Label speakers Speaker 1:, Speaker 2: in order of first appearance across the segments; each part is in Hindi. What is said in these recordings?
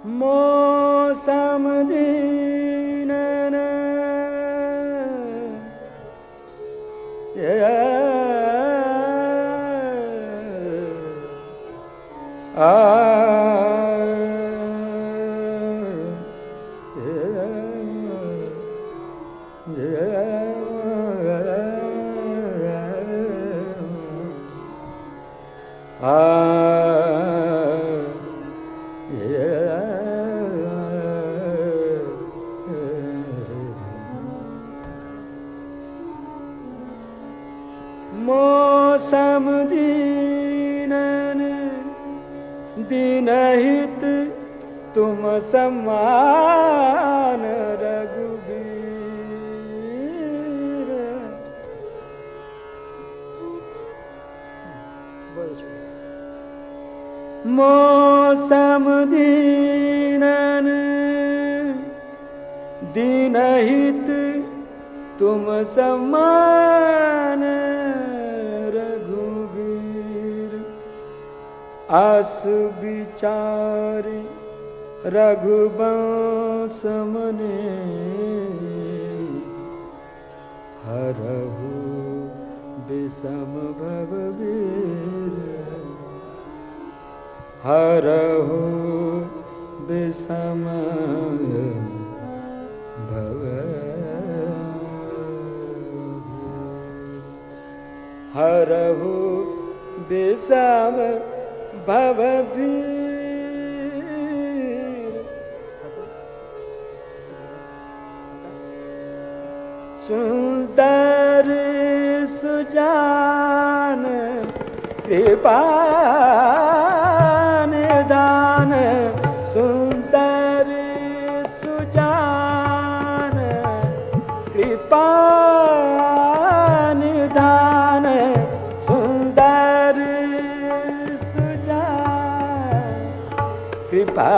Speaker 1: मौसम दीनन मौसम दीनन दीनहित तुम समान रघुबीर। मौसम दीनन दीनहित तुम समान रघुबीर। आसु विचारे रघुवंश मने हरहु विषम भवबीर। हरहु विषम हरहु विषम भवबीर। सुंदर सुजान कृपा निधान। सुंदर सुजान कृपा निधान। सुंदर सुजान कृपा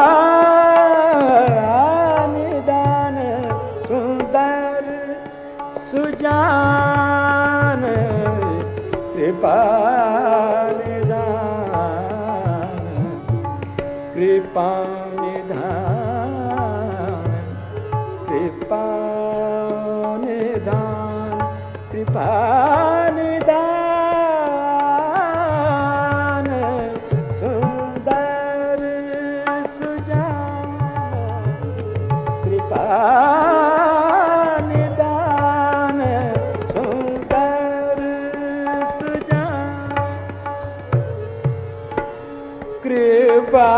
Speaker 1: निधान। सुंदर सुजान कृपा निधान। कृपा निधान। कृपा निधान। कृपा निधान। सुंदर सुजान कृपा निधान। सुंदर सुजान कृपा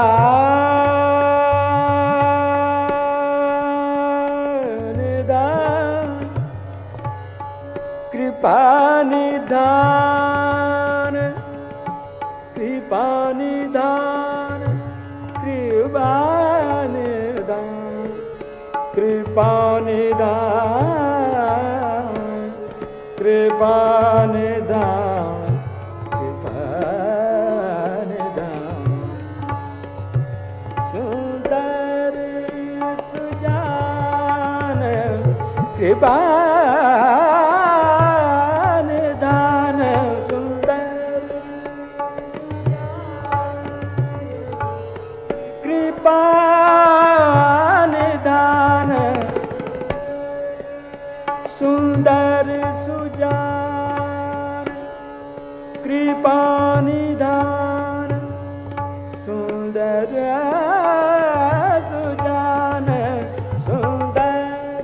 Speaker 1: निधान। कृपा निधान। कृपा निधान। कृपा निधान। कृपा निधान। कृपा निधान। कृपा निधान। सुंदर सुजान कृपा निधान। सुंदर कृपा निधान। सुंदर सुजान कृपा निधान। सुंदर सुजान। सुंदर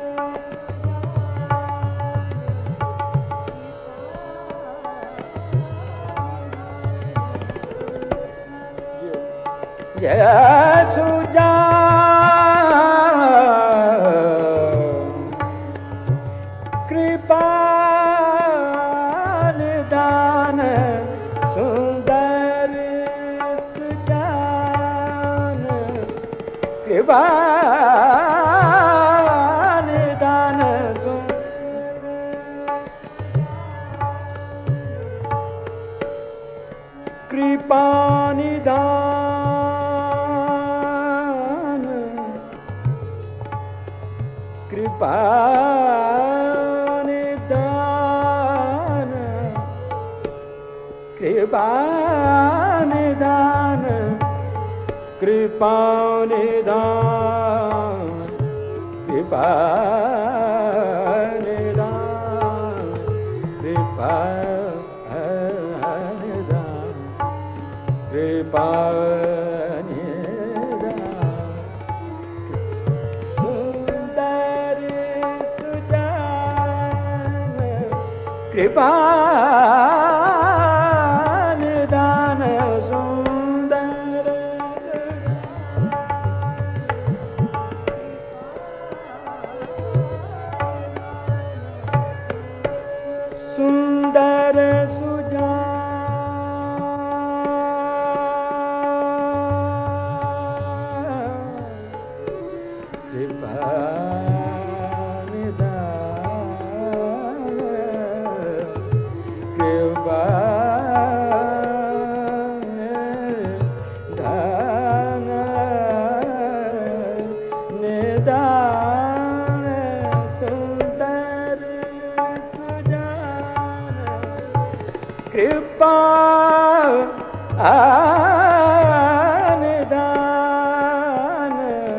Speaker 1: जय सुजान कृपा निधान। सुंदर सुजान कृपा निधान। कृपा निधान। कृपा निधान। कृपा निधान। कृपा निधान कृपा निधान कृपा निधान कृपा निधान सुंदर सुजान कृपा निधान सुंदर कृपा निधान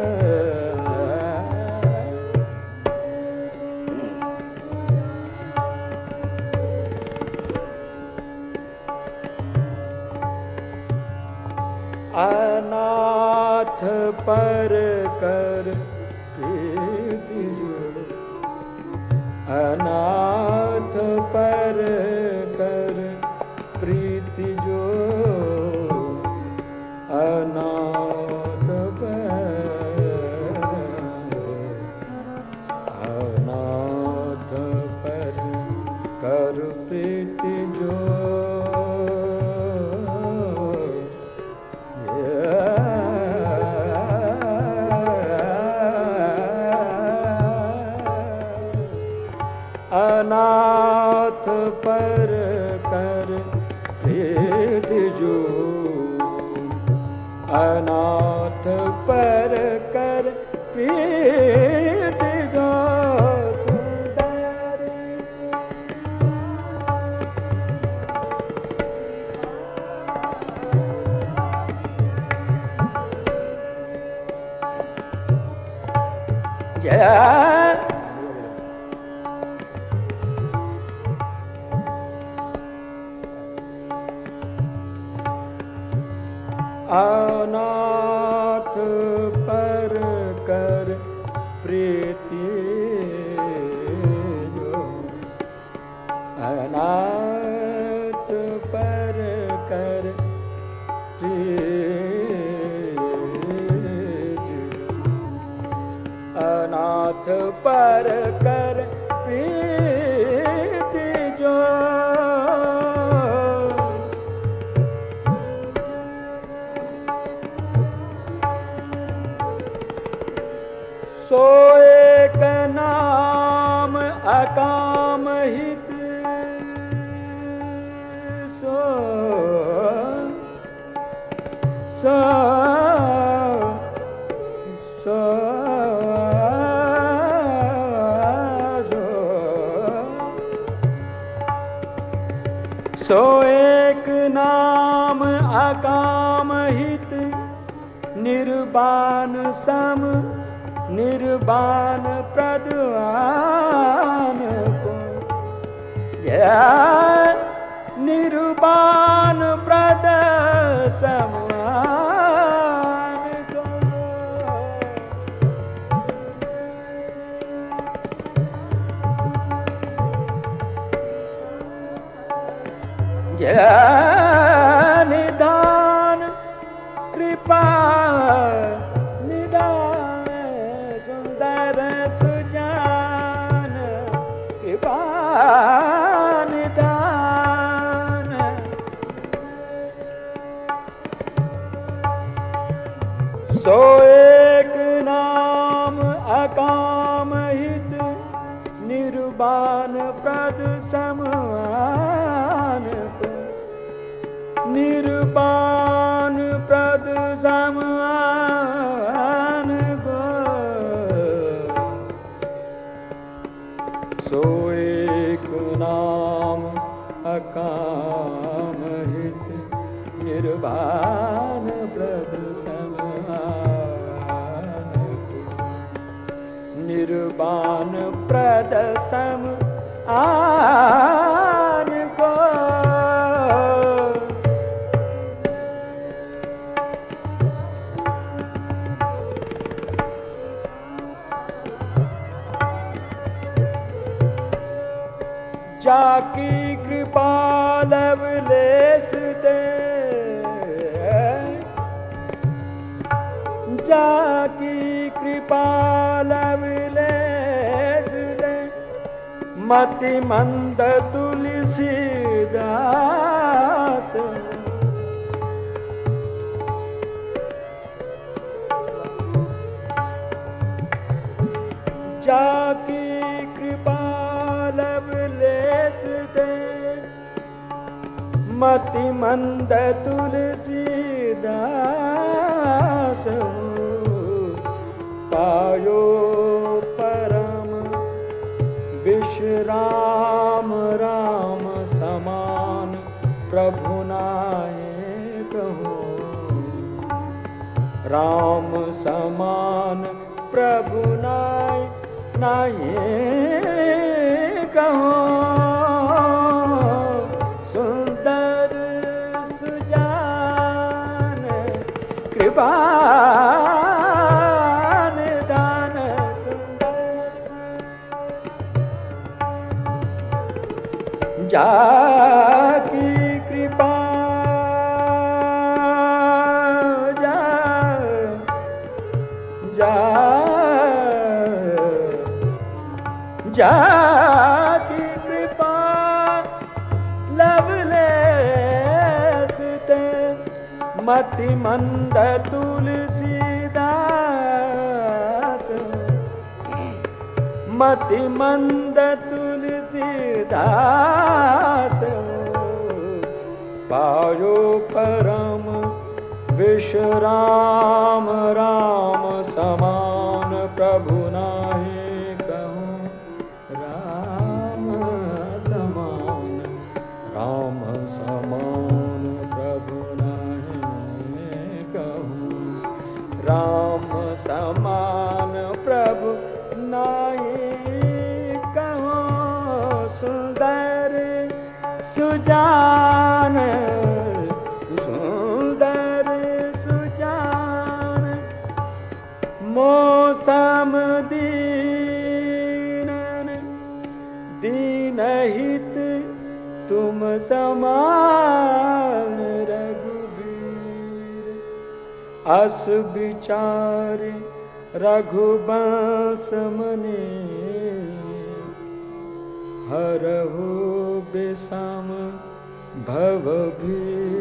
Speaker 1: अनाथ पर कर प्रीति जोड़ अनाथ पर कर प्रीति जो अनाथ पर कर प्रीति जो अनाथ पर कर प्रीति जो अनाथ पर कर प्रीति जो सुंदर जय अनाथ पर कर प्रीति जो अनाथ पर कर प्रीति अनाथ पर कर प्रीति जो सो एक नाम अकाम हित सो सो सो सो एक नाम अकाम हित निर्वाण सम निर्वाण प्रद्वान को निर्वाण प्रद समान को निदान कृपा निदान सो एक नाम अकाम हित निर्वाण प्रद समान निर्वाण प्रद समान सो एक नाम अकाम हित निर्वाण प्रद समान कृपान प्रद सम आन को। जाकी कृपा लवलेस दे, जाकी कृपा लवलेस दे, मति मंद तुलसीदास। जाकी कृपा लवलेस दे, मति मंद तुलसीदास। पायो परम विश्राम राम समान प्रभु नायक हो। राम समान प्रभु नायक हो। सुंदर सुजान कृपान दान सुंदर। जाकी कृपा जाकी कृपा लवलेस ते, मति मंद तुलसीदास। मति मंद तुलसीदास। पायो परम विश्राम राम समान प्रभु नाहि कहूँ। राम समान प्रभु नाहि कहूँ। राम समान प्रभु नाहि कहूँ। सुंदर सुजान मौसम दीनन दीनहित तुम समान रघुबीर। अस विचार रघुवंश मने, हरहु विषम भवभीर।